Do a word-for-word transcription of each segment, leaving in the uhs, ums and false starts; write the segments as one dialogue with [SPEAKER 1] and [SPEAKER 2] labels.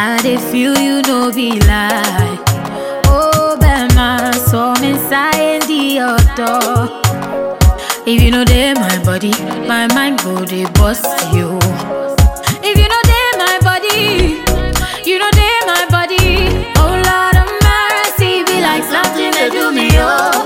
[SPEAKER 1] I dey feel you no be lie. Oh, Bema, so me inside the auto. If you know they my body, my mind go dey bust you. If you know they my body, you know they my body. Oh Lord of mercy, be like something they do me, oh.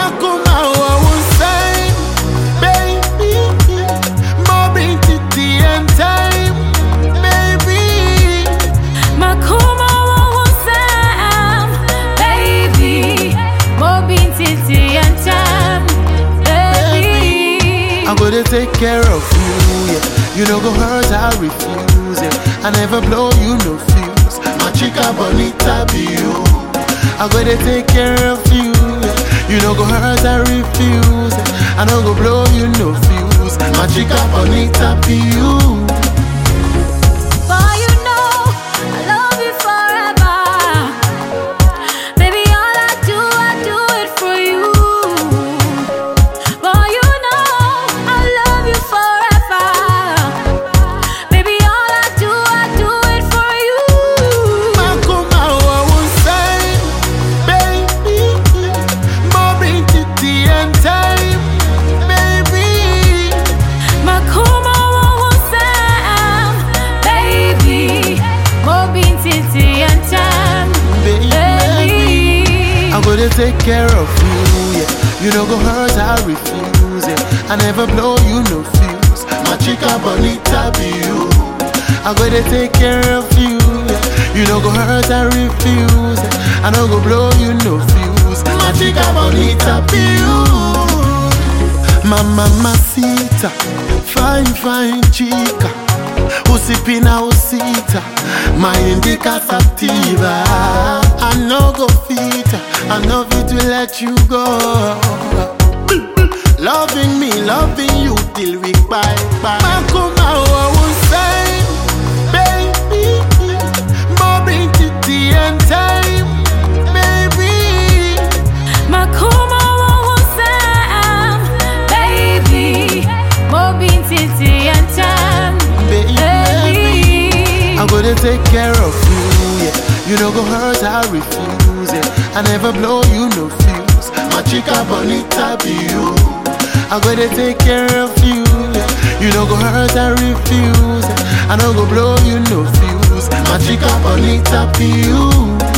[SPEAKER 2] I'm gonna take care of you, yeah. You no go hurt, I refuse, yeah. I never blow you no fuse. My chica bonita be you. I'm gonna take care of you, yeah. You no go hurt, I refuse, yeah. I no go blow you no fuse. My chica bonita be you.
[SPEAKER 1] Boy, you know I love you forever. Baby, all I do, I do it for you. Boy, you
[SPEAKER 2] I'm gonna take care of you, yeah. You no go hurt, I refuse, yeah. I never blow you no fuse. My chica bonita be you. I'm gonna take care of you, yeah. You no go hurt, I refuse, yeah. I no go blow you no fuse. My chica bonita be you. My mamacita, fine, fine chica. Usipina usita, my indica sativa. I no go fit, I no fit to let you go. Loving me, loving you till we bye bye. Makuma, I will say, baby, more to the end time, baby.
[SPEAKER 1] Makuma, I will say, baby, more to the end time.
[SPEAKER 2] I'm gonna take care of you, yeah. You no go hurt, I refuse, yeah. I never blow you no fuse. My chica bonita be you. I'm gonna take care of you, yeah. You no go hurt, I refuse, yeah. I no go blow you no fuse. My chica bonita be you.